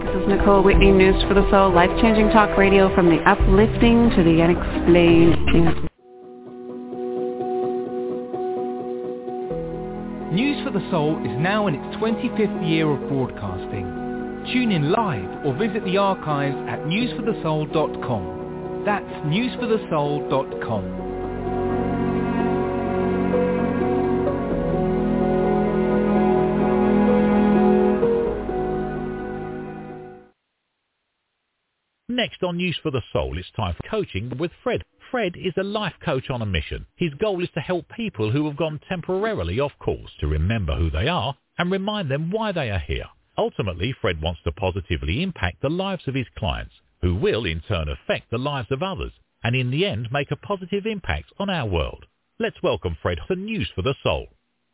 This is Nicole Whitney, News for the Soul, life-changing talk radio from the uplifting to the unexplained. News for the Soul is now in its 25th year of broadcasting. Tune in live or visit the archives at newsforthesoul.com. That's newsforthesoul.com. Next on News for the Soul, it's time for Coaching with Fred. Fred is a life coach on a mission. His goal is to help people who have gone temporarily off course to remember who they are and remind them why they are here. Ultimately, Fred wants to positively impact the lives of his clients, who will in turn affect the lives of others, and in the end make a positive impact on our world. Let's welcome Fred to News for the Soul.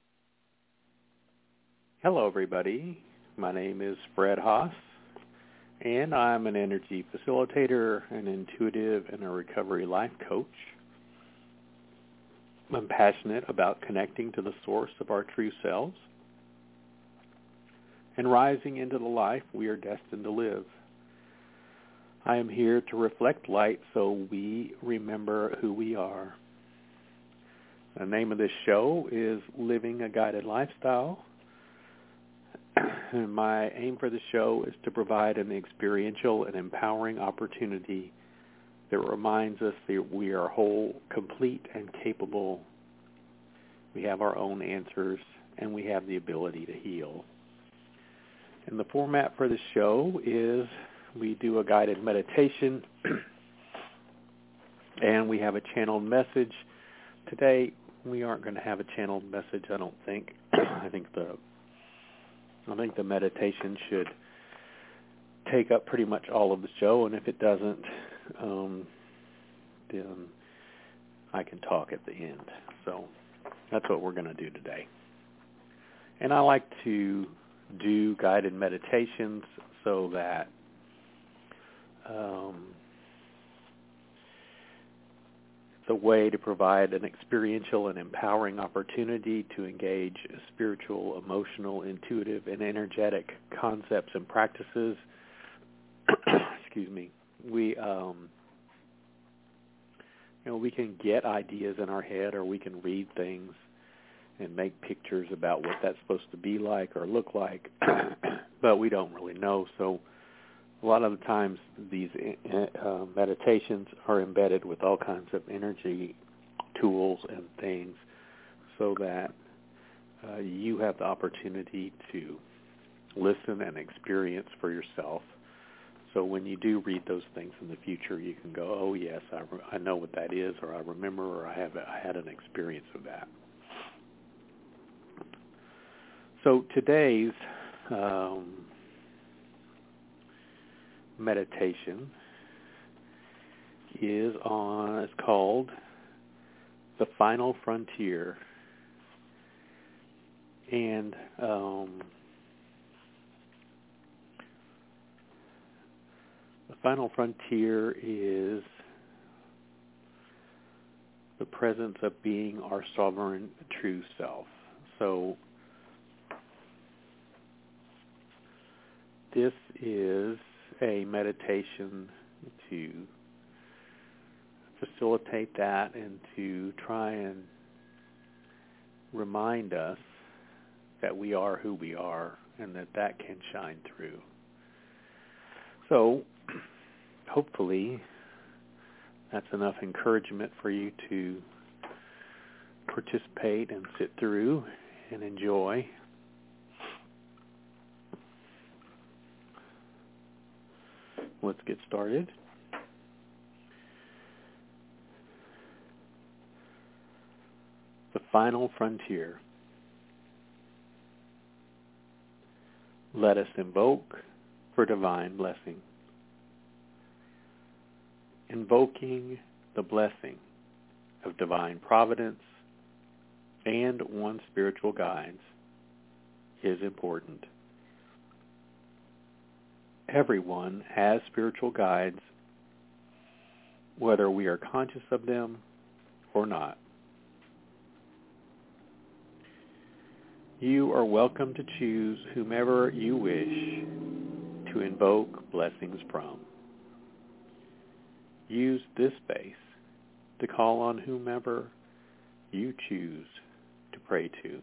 Hello, everybody. My name is Fred Haas, and I'm an energy facilitator, an intuitive, and a recovery life coach. I'm passionate about connecting to the source of our true selves and rising into the life we are destined to live. I am here to reflect light so we remember who we are. The name of this show is Living a Guided Lifestyle. And my aim for the show is to provide an experiential and empowering opportunity that reminds us that we are whole, complete, and capable. We have our own answers, and we have the ability to heal. And the format for the show is we do a guided meditation, and we have a channeled message. Today, we aren't going to have a channeled message, I don't think. I think the meditation should take up pretty much all of the show, and if it doesn't, then I can talk at the end. So that's what we're going to do today. And I like to do guided meditations so that it's a way to provide an experiential and empowering opportunity to engage spiritual, emotional, intuitive, and energetic concepts and practices. Excuse me. We can get ideas in our head, or we can read things and make pictures about what that's supposed to be like or look like, but we don't really know. So a lot of the times these meditations are embedded with all kinds of energy tools and things so that you have the opportunity to listen and experience for yourself. So when you do read those things in the future, you can go, oh, yes, I know what that is, or I remember, or I had an experience of that. So today's meditation is called The Final Frontier. And the final frontier is the presence of being our sovereign true self. So this is a meditation to facilitate that and to try and remind us that we are who we are and that can shine through. So hopefully that's enough encouragement for you to participate and sit through and enjoy. Let's get started. The Final Frontier. Let us invoke for divine blessing. Invoking the blessing of divine providence and one's spiritual guides is important. Everyone has spiritual guides, whether we are conscious of them or not. You are welcome to choose whomever you wish to to invoke blessings from. Use this space to call on whomever you choose to pray to.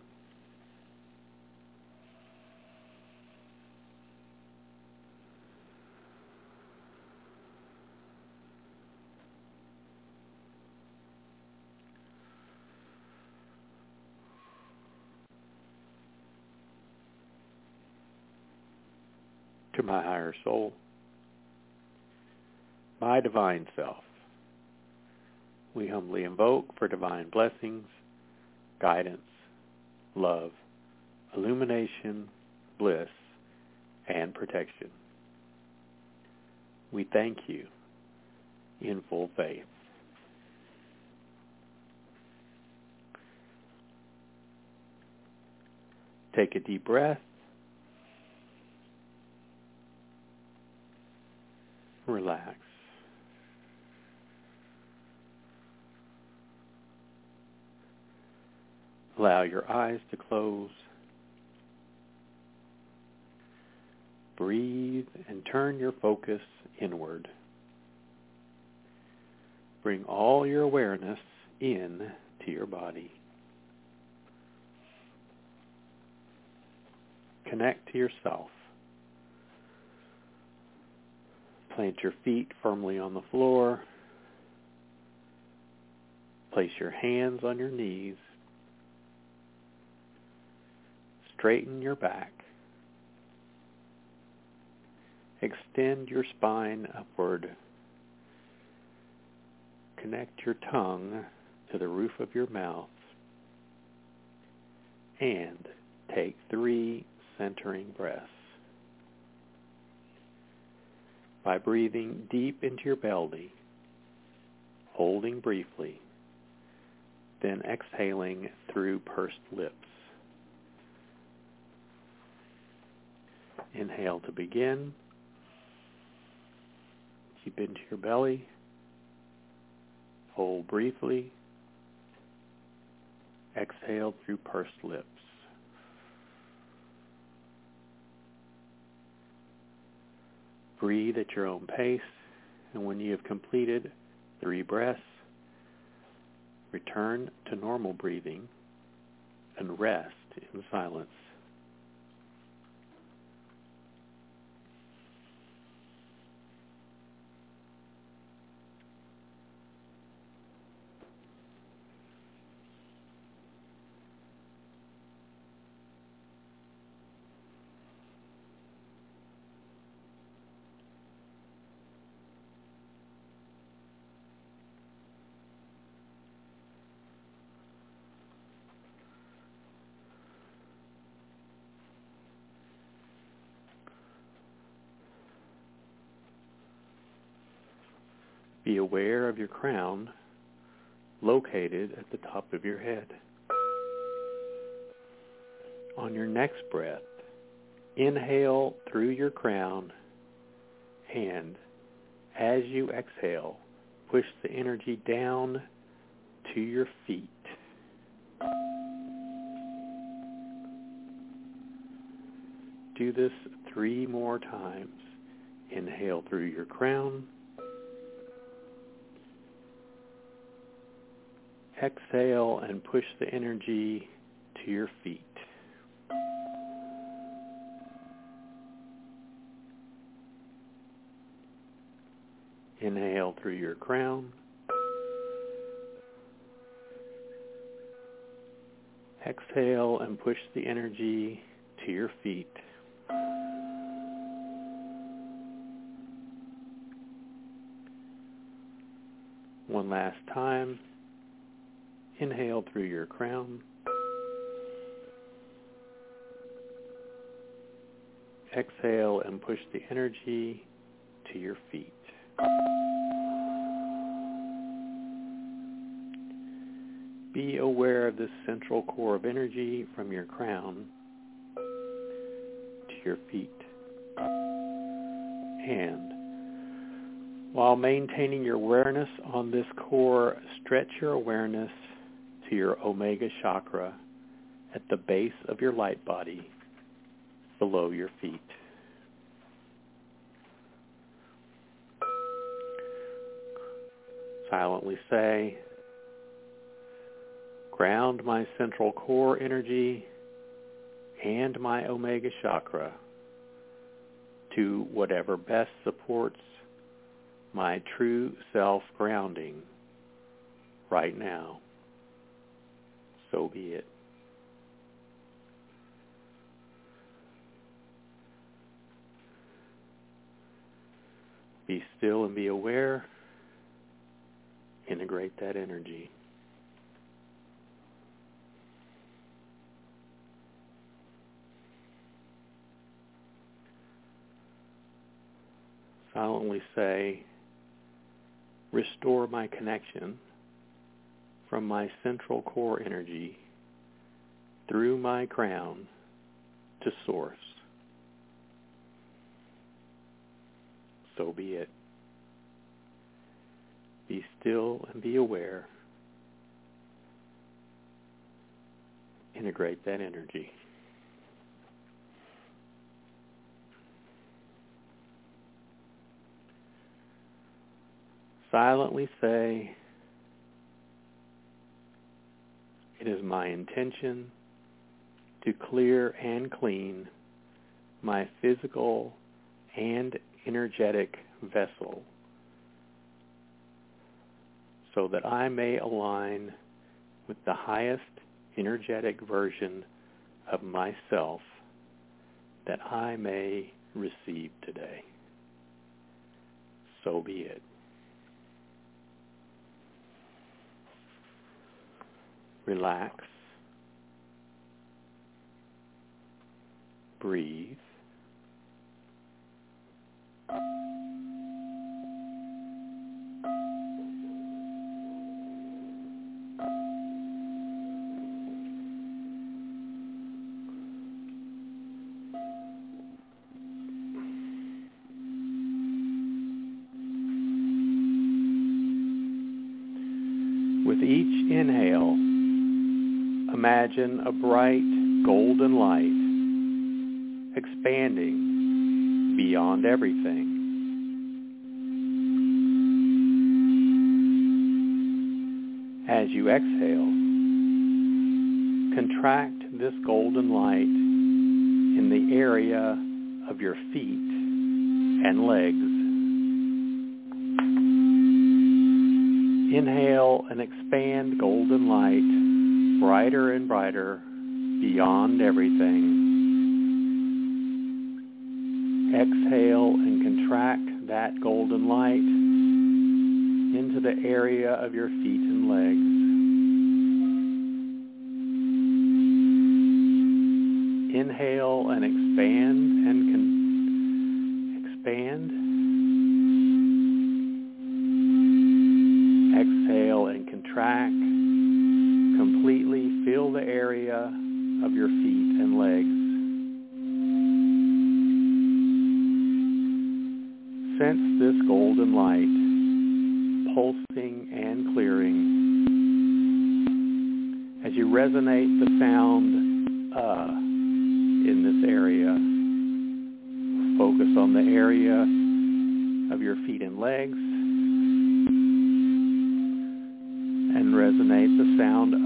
To my higher soul, my divine self, we humbly invoke for divine blessings, guidance, love, illumination, bliss, and protection. We thank you in full faith. Take a deep breath. Relax. Allow your eyes to close. Breathe and turn your focus inward. Bring all your awareness in to your body. Connect to yourself. Plant your feet firmly on the floor. Place your hands on your knees. Straighten your back. Extend your spine upward. Connect your tongue to the roof of your mouth. And take 3 centering breaths. By breathing deep into your belly, holding briefly, then exhaling through pursed lips. Inhale to begin. Deep into your belly. Hold briefly. Exhale through pursed lips. Breathe at your own pace, and when you have completed 3 breaths, return to normal breathing and rest in silence. Be aware of your crown located at the top of your head. On your next breath, inhale through your crown, and as you exhale, push the energy down to your feet. Do this 3 more times. Inhale through your crown. Exhale and push the energy to your feet. Inhale through your crown. Exhale and push the energy to your feet. One last time. Inhale through your crown. Exhale and push the energy to your feet. Be aware of this central core of energy from your crown to your feet. And while maintaining your awareness on this core, stretch your awareness to your Omega chakra at the base of your light body below your feet. Silently say, ground my central core energy and my Omega chakra to whatever best supports my true self-grounding right now. So be it. Be still and be aware. Integrate that energy. Silently say, restore my connection from my central core energy through my crown to Source. So be it. Be still and be aware. Integrate that energy. Silently say, it is my intention to clear and clean my physical and energetic vessel so that I may align with the highest energetic version of myself that I may receive today. So be it. Relax. Breathe. With each inhale, imagine a bright golden light expanding beyond everything. As you exhale, contract this golden light in the area of your feet and legs. Inhale and expand golden light brighter and brighter beyond everything. Exhale and contract that golden light into the area of your feet and legs. Inhale and expand and expand. Exhale and contract. Completely fill the area of your feet and legs. Sense this golden light pulsing and clearing as you resonate the sound in this area. Focus on the area of your feet and legs and resonate the sound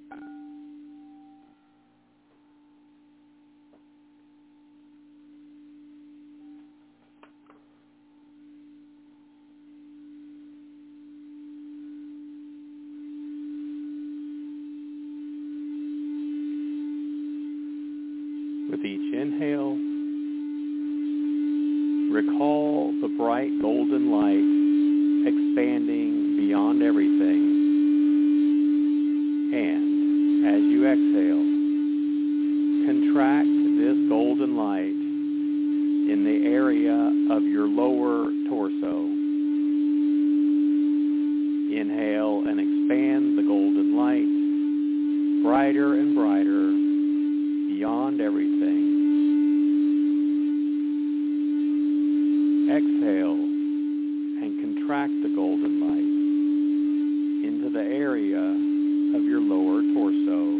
With each inhale, recall the bright golden light expanding beyond everything. And as you exhale, contract this golden light in the area of your lower torso. Inhale and expand the golden light brighter and brighter beyond everything. Exhale and contract the golden light into the area of your lower torso.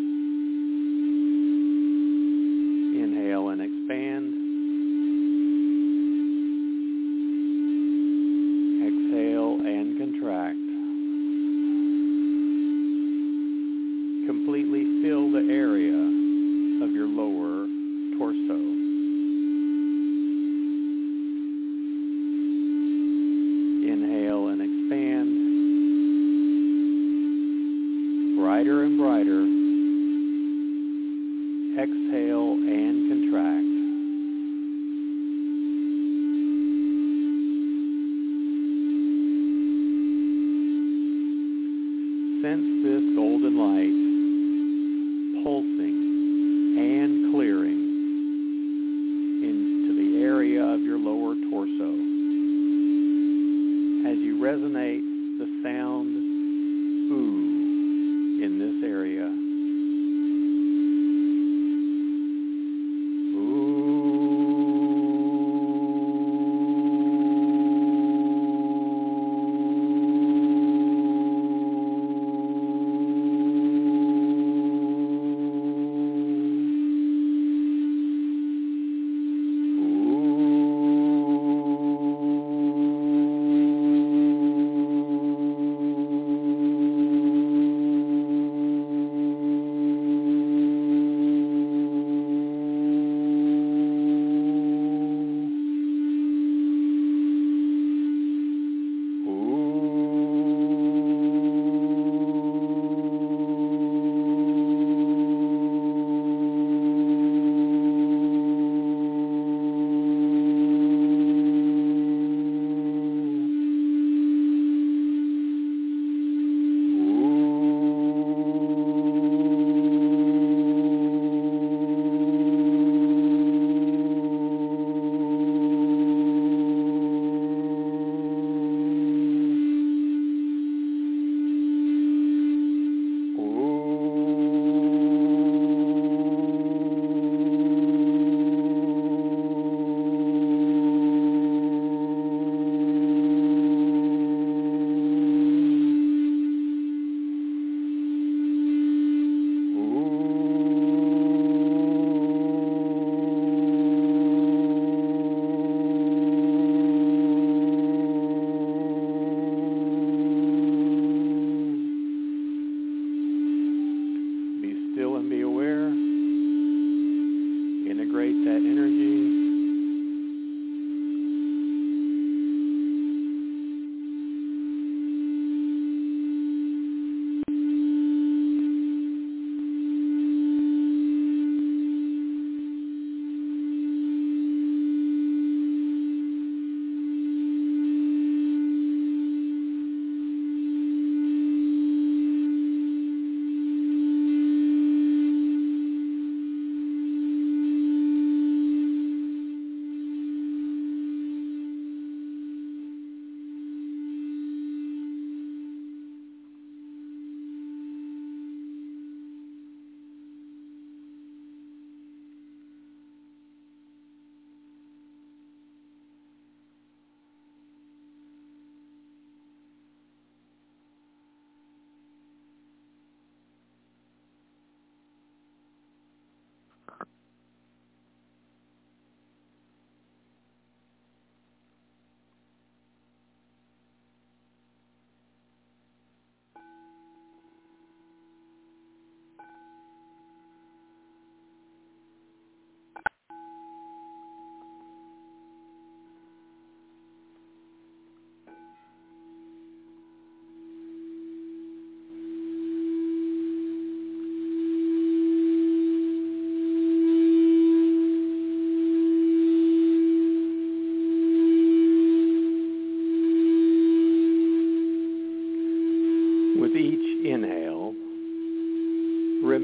Inhale and expand. Exhale and contract. Completely fill the area of your lower torso. Inhale and expand. Brighter and brighter. Exhale and contract. Sense this golden light pulsing and clearing into the area of your lower torso. As you resonate the sound ooh in this area.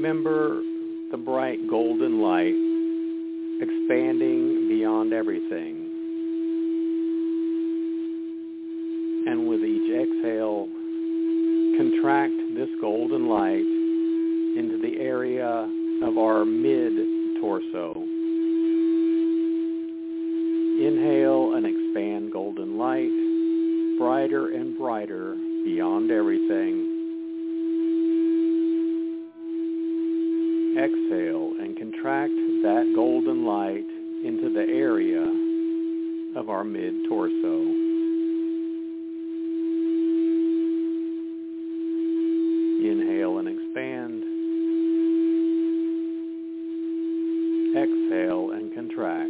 remember the bright golden light expanding beyond everything. And with each exhale, contract this golden light into the area of our mid-torso. Inhale and expand golden light, brighter and brighter beyond everything. Exhale and contract that golden light into the area of our mid-torso. Inhale and expand. Exhale and contract.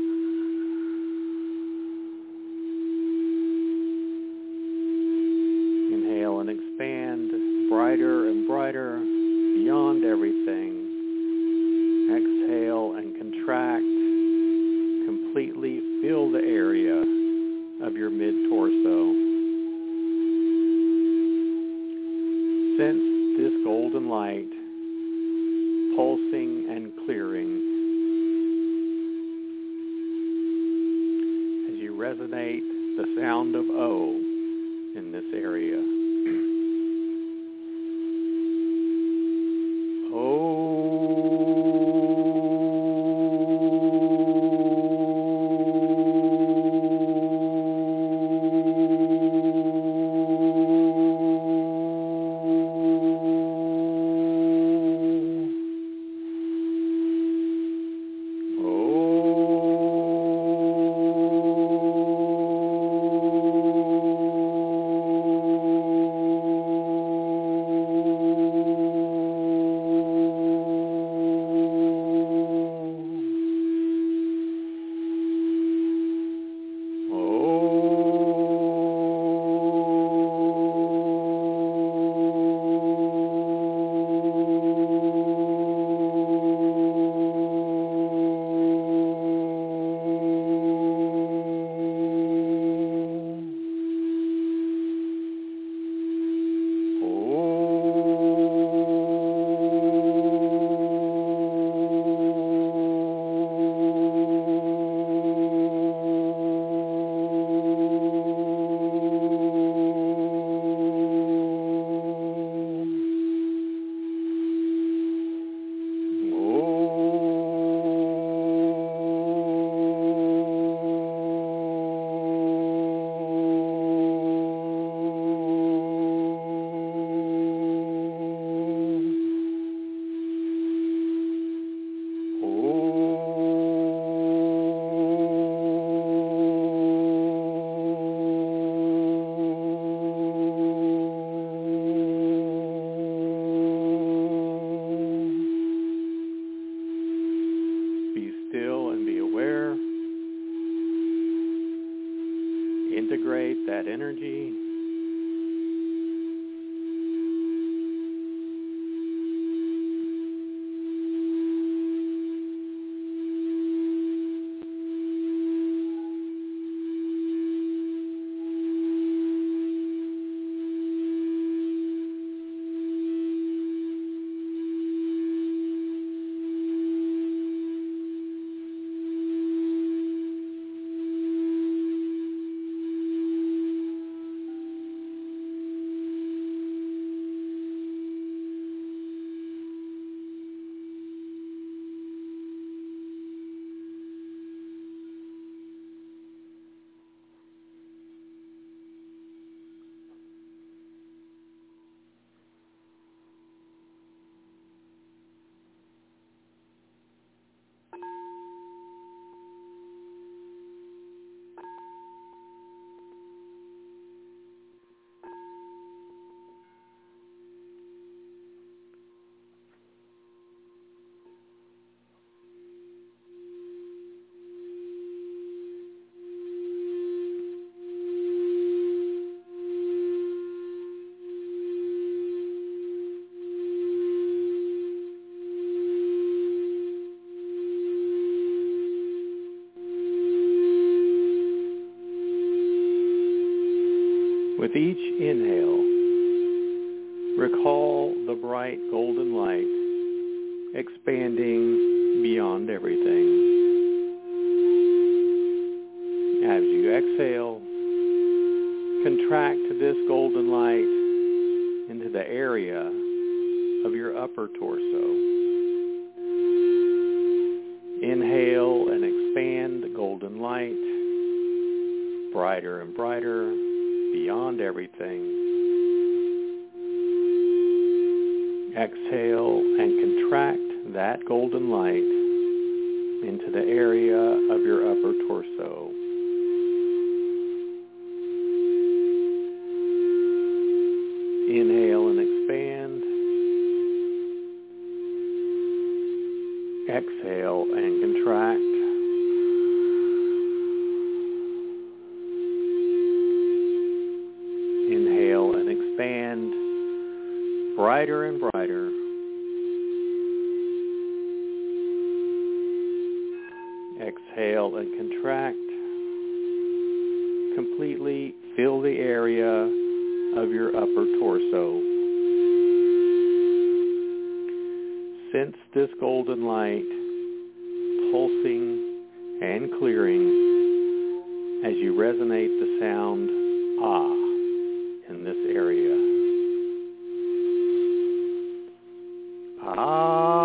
Inhale and expand, brighter and brighter, beyond everything. Exhale and contract. Completely fill the area of your mid-torso. Sense this golden light pulsing and clearing as you resonate the sound of O in this area. Integrate that energy. With each inhale, recall the bright golden light expanding beyond everything. As you exhale, contract this golden light into the area of your upper torso. Inhale and expand the golden light, brighter and brighter, beyond everything. Exhale and contract that golden light into the area of your upper torso. Inhale and expand. Exhale and contract. Inhale and expand. Brighter and brighter. Exhale and contract. Completely fill the area of your upper torso. Sense this golden light pulsing and clearing as you resonate the sound ah in this area. Ah.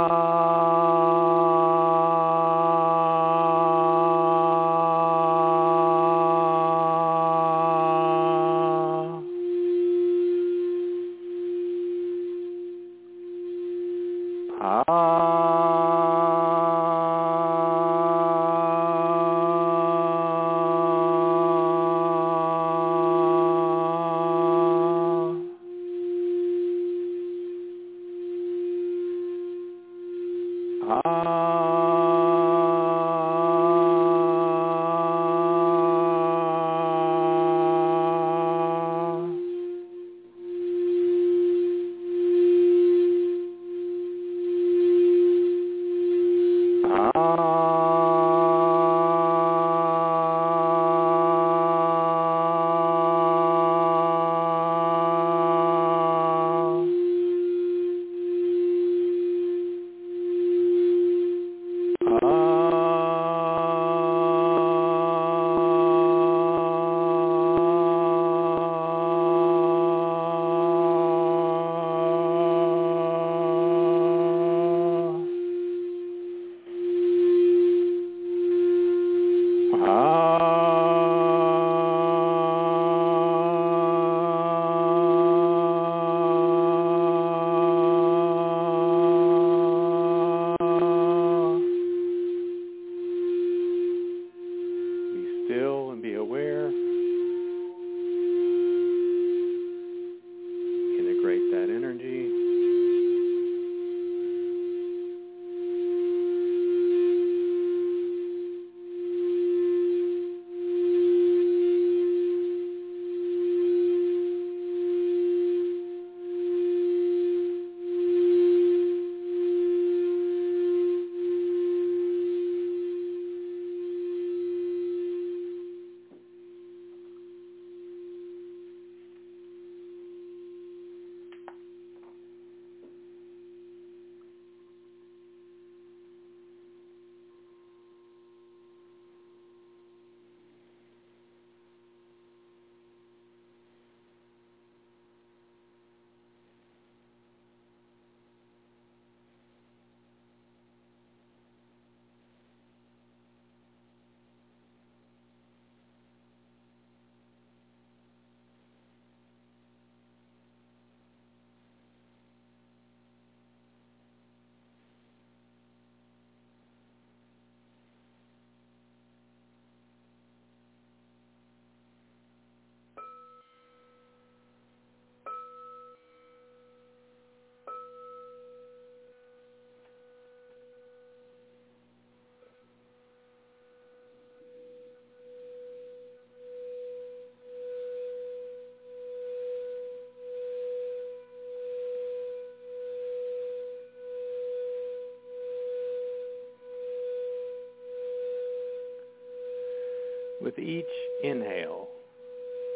With each inhale,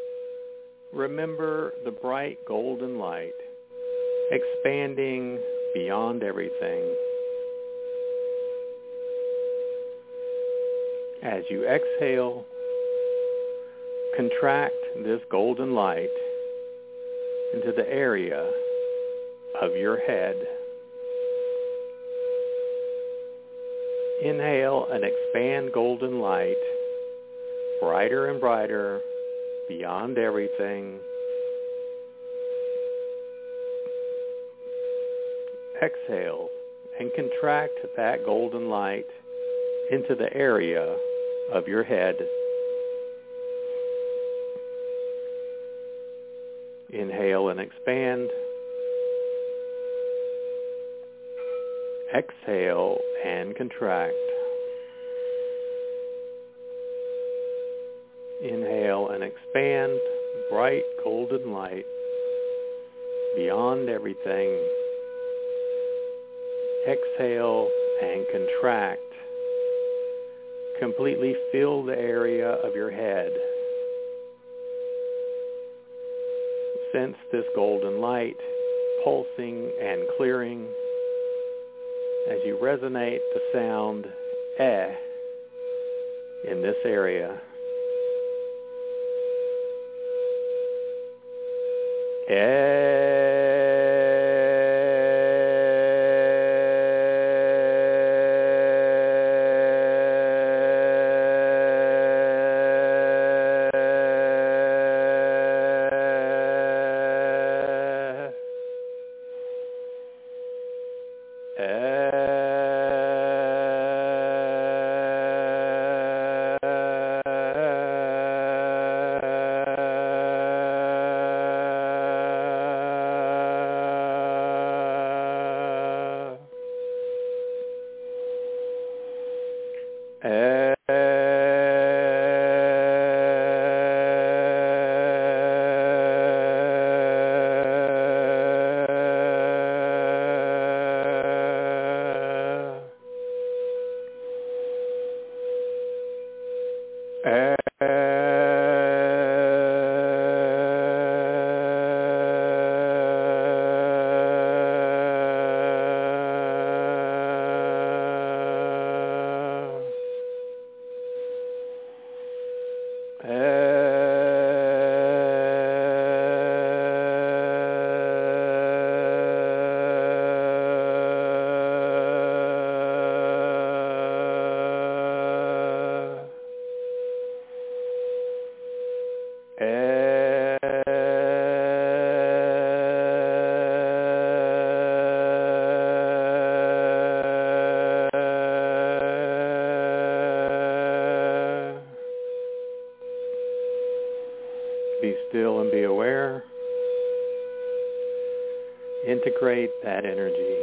remember the bright golden light expanding beyond everything. As you exhale, contract this golden light into the area of your head. Inhale and expand golden light, brighter and brighter, beyond everything. Exhale and contract that golden light into the area of your head. Inhale and expand. Exhale and contract. Inhale and expand, bright golden light beyond everything. Exhale and contract. Completely fill the area of your head. Sense this golden light pulsing and clearing as you resonate the sound eh in this area. Be still and be aware. Integrate that energy.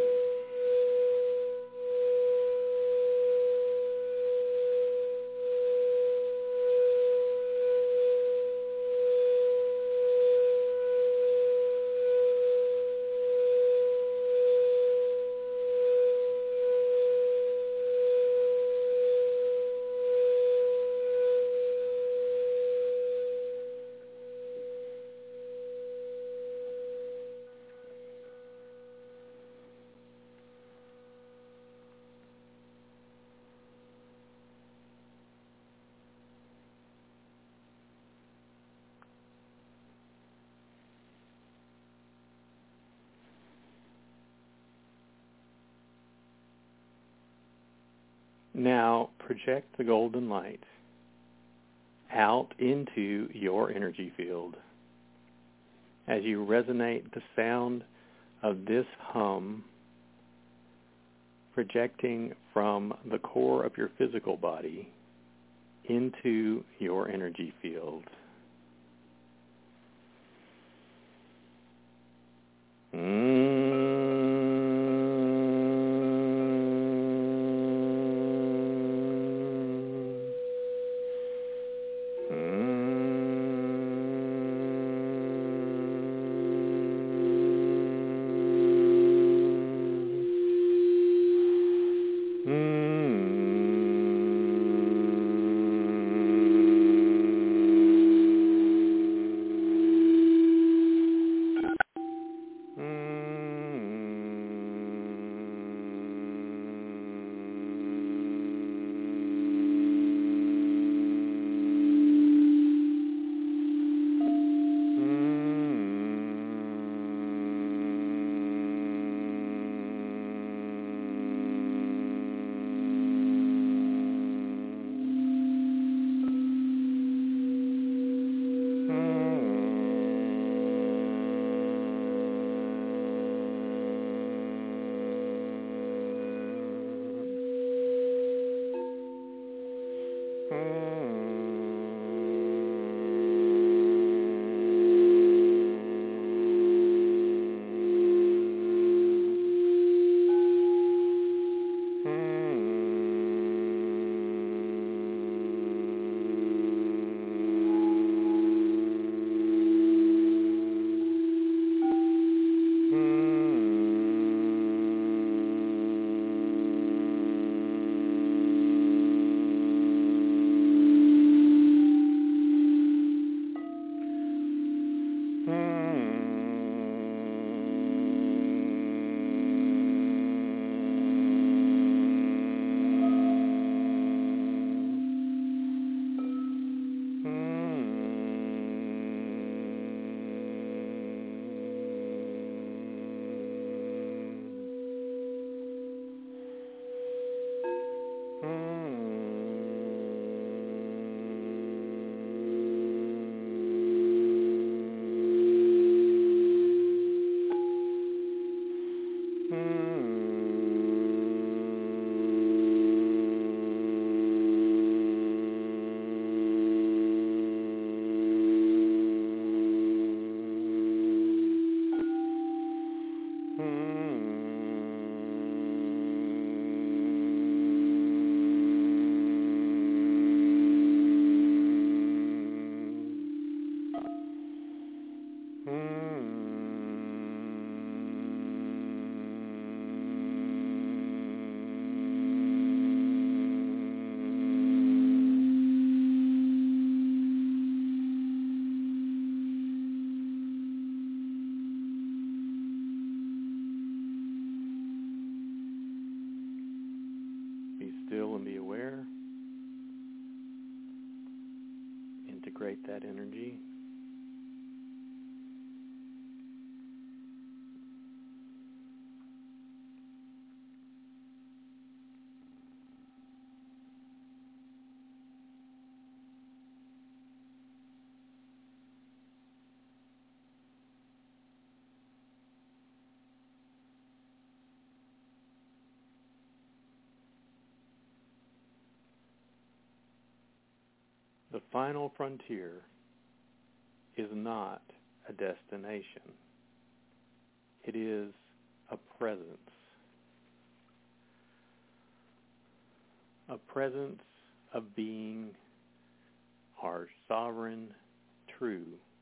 Now project the golden light out into your energy field. As you resonate the sound of this hum projecting from the core of your physical body into your energy field. The final frontier is not a destination. It is a presence. A presence of being our sovereign, true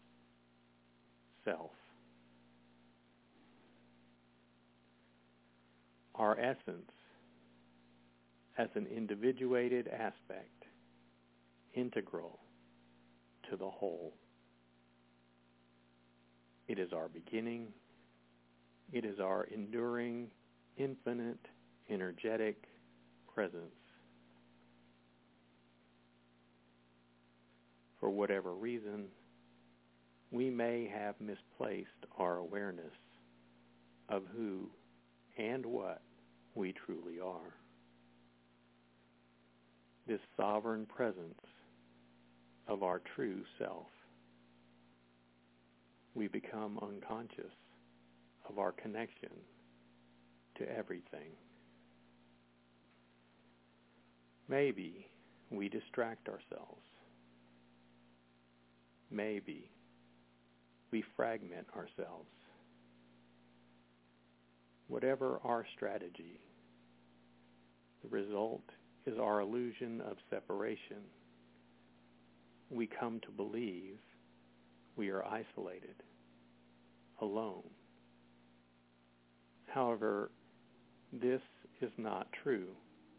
self. Our essence as an individuated aspect, integral to the whole. It is our beginning. It is our enduring, infinite, energetic presence. For whatever reason, we may have misplaced our awareness of who and what we truly are. This sovereign presence of our true self. We become unconscious of our connection to everything. Maybe we distract ourselves. Maybe we fragment ourselves. Whatever our strategy, the result is our illusion of separation. We come to believe we are isolated, alone. However, this is not true.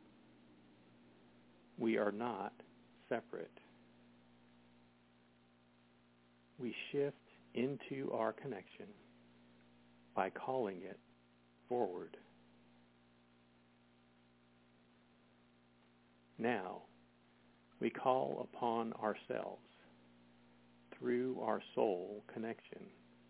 We are not separate. We shift into our connection by calling it forward. Now, we call upon ourselves through our soul connection.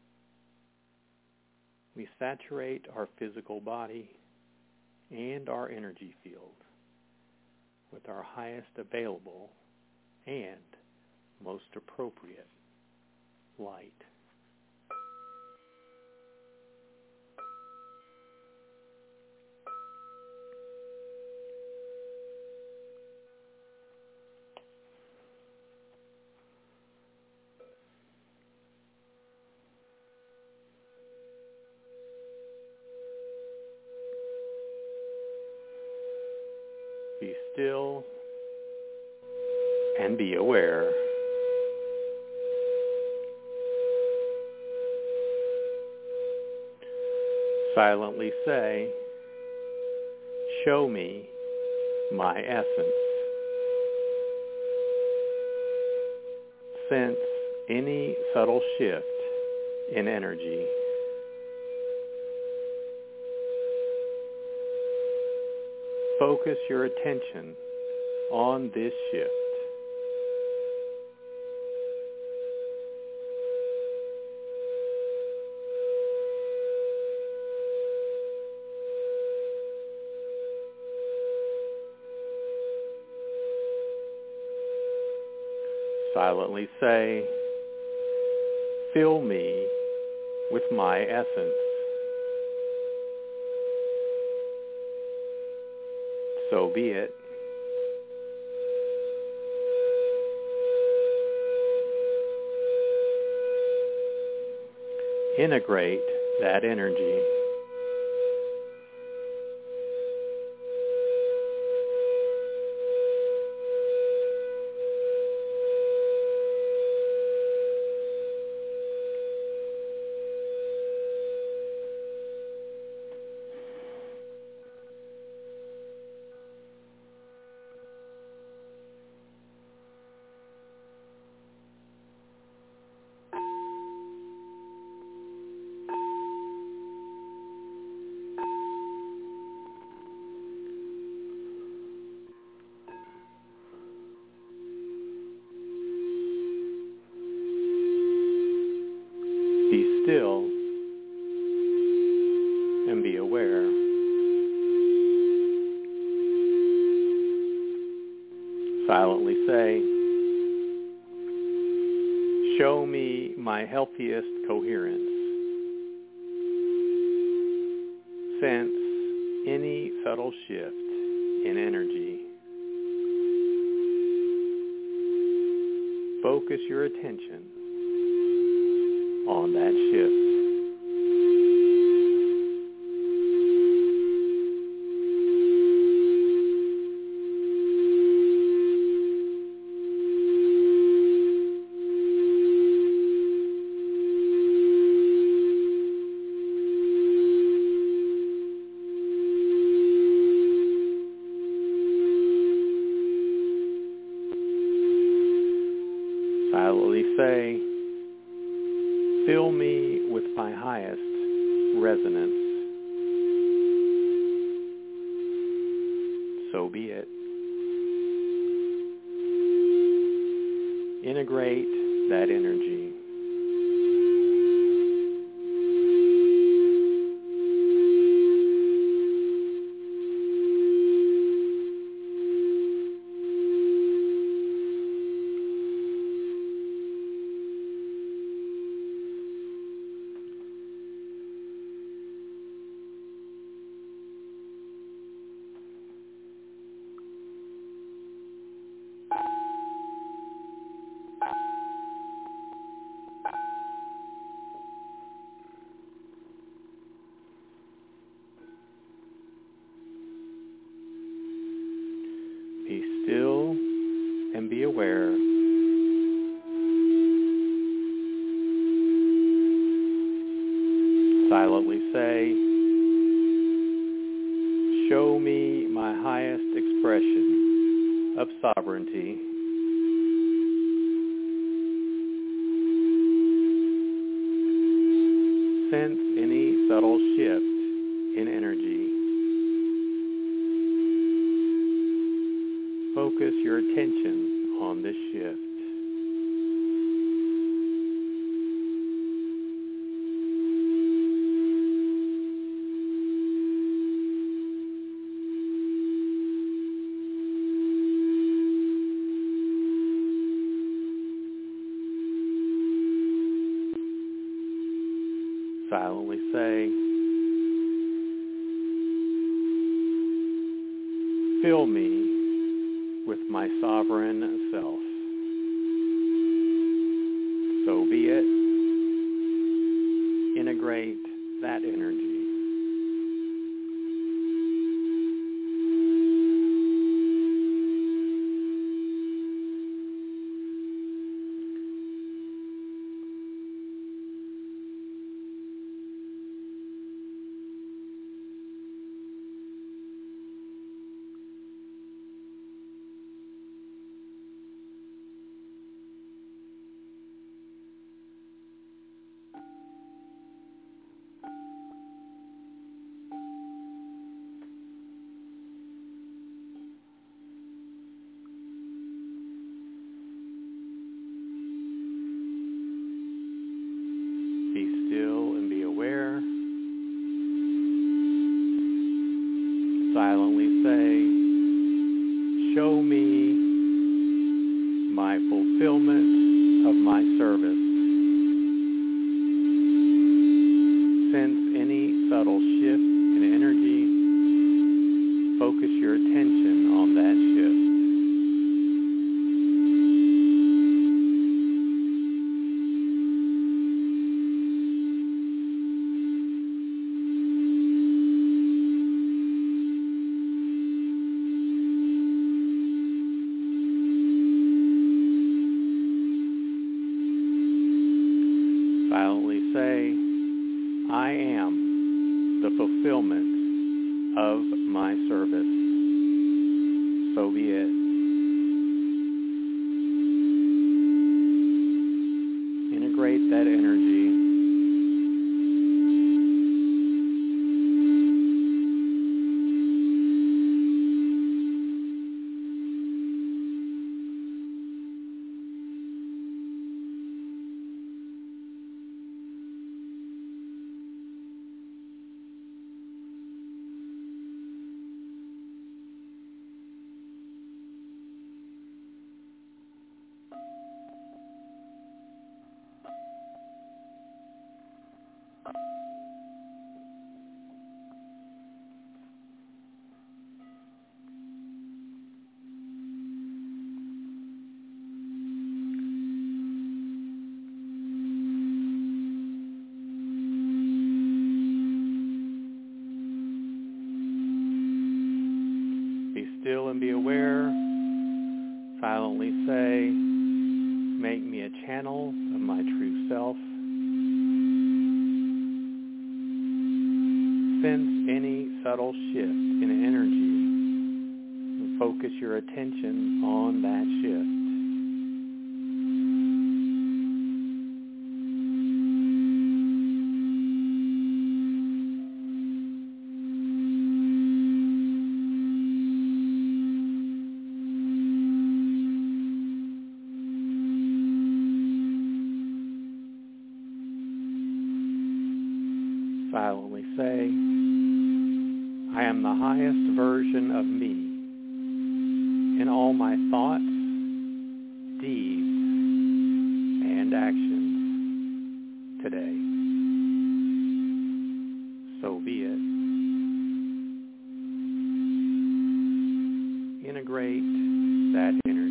We saturate our physical body and our energy field with our highest available and most appropriate light. Be still and be aware. Silently say, "Show me my essence." Sense any subtle shift in energy. Focus your attention on this shift. Silently say, "Fill me with my essence." So be it. Integrate that energy. Be still and be aware. Silently say, "Show me my healthiest coherence." Sense any subtle shift in energy. Focus your attention on that shift. Silently say, fill me with my highest resonance. So be it. Integrate that energy. Be still and be aware. Silently say, show me my highest expression of sovereignty. Sense any subtle shift in energy. Focus your attention on this shift. Silently say, fill me with my sovereign self. So be it. Integrate that energy. Be still and be aware. Silently say, show me my fulfillment of my service. Sense any subtle shift in energy. Focus your attention on that shift. Silently say, I am the fulfillment of my service. So be it. Integrate that energy. still and be aware. Silently say, make me a channel of my true self. Sense any subtle shift in energy and focus your attention on that shift. Silently say, I am the highest version of me in all my thoughts, deeds, and actions today. So be it. Integrate that energy.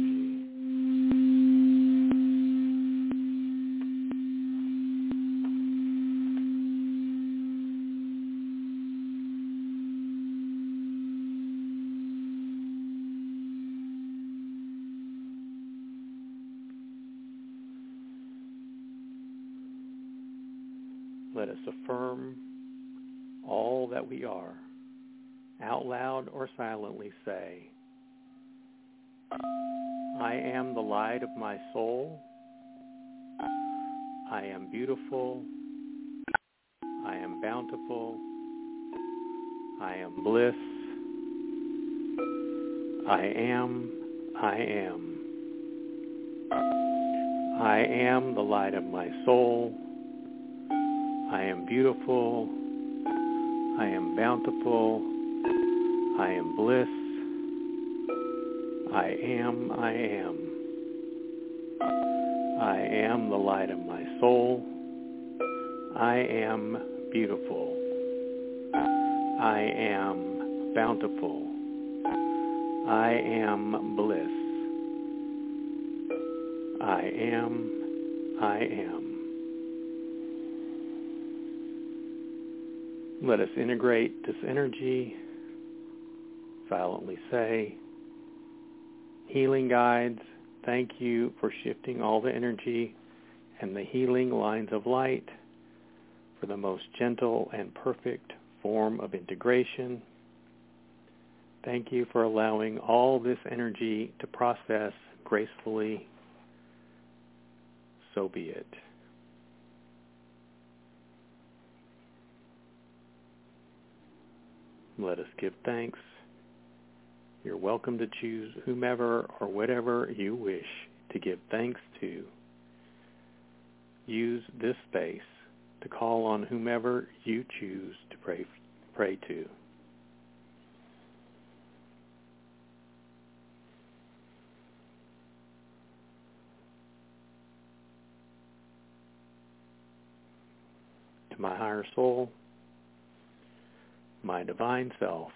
Let us affirm all that we are. Out loud or silently say, I am the light of my soul. I am beautiful. I am bountiful. I am bliss. I am. I am the light of my soul. I am beautiful. I am bountiful. I am bliss. I am. I am the light of my soul. I am beautiful. I am bountiful. I am bliss. I am. Let us integrate this energy. Silently say, healing guides, thank you for shifting all the energy and the healing lines of light for the most gentle and perfect form of integration. Thank you for allowing all this energy to process gracefully. So be it. Let us give thanks. You're welcome to choose whomever or whatever you wish to give thanks to. Use this space to call on whomever you choose to pray to. To my higher soul, my divine self,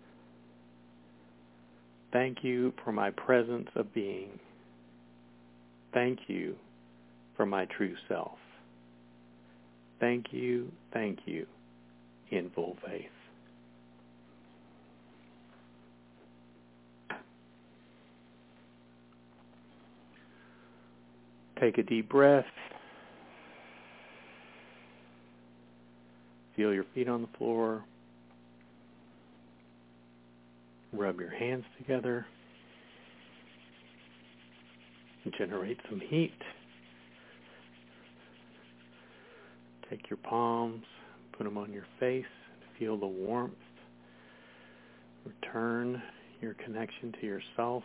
thank you for my presence of being. Thank you for my true self. Thank you, in full faith. Take a deep breath. Feel your feet on the floor. Rub your hands together. Generate some heat. Take your palms, put them on your face, feel the warmth. Return your connection to yourself.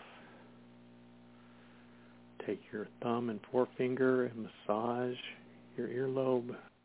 Take your thumb and forefinger and massage your earlobe